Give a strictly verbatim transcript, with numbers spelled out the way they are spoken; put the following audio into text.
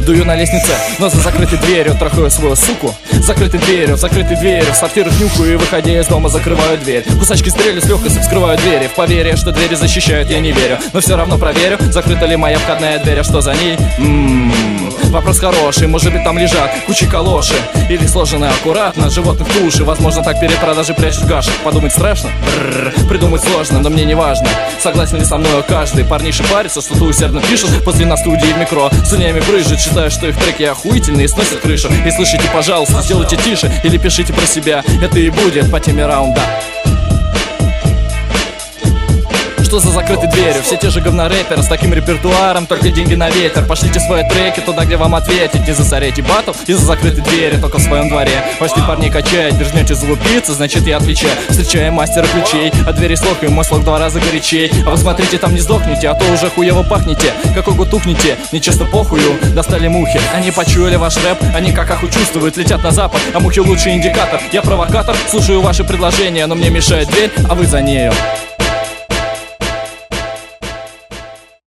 Дую на лестнице, но за закрытой дверью трахаю свою суку. Закрытой дверью, в закрытой дверью, в сортирах нюхаю и, выходя из дома, закрываю дверь. Кусачки стрелю с легкостью, вскрываю двери. В поверье, что двери защищают, я не верю, но все равно проверю, закрыта ли моя входная дверь, а что за ней? М-м-м, вопрос хороший, может быть там лежат кучи калоши или сложены аккуратно животных туши. Возможно так перед продажей прячут гашек. Подумать страшно? Бррр, придумать сложно, но мне не важно. Согласен ли со мной каждый? Парниши парятся, что-то усердно пишут после на студии в метро. С унями брызжет, считаю, что их треки охуительные и сносят крышу. И слышите, пожалуйста, сделайте тише или пишите про себя. Это и будет по теме раунда. Что за закрытой дверью? Все те же говнорэперы с таким репертуаром, только деньги на ветер. Пошлите свои треки туда, где вам ответить. Не засоряйте батл из-за закрытой двери, только в своем дворе. Пошли парней качать, дерзнете залупиться, значит я отвечаю. Встречаем мастера ключей, а двери слог, и мой слог два раза горячей. А вы смотрите, там не сдохнете, а то уже хуево пахнете. Какой год тухнете, мне честно похую. Достали мухи, они почуяли ваш рэп. Они как аху чувствуют, летят на запад. А мухи лучший индикатор, я провокатор. Слушаю ваши предложения, но мне мешает дверь, а вы за нею.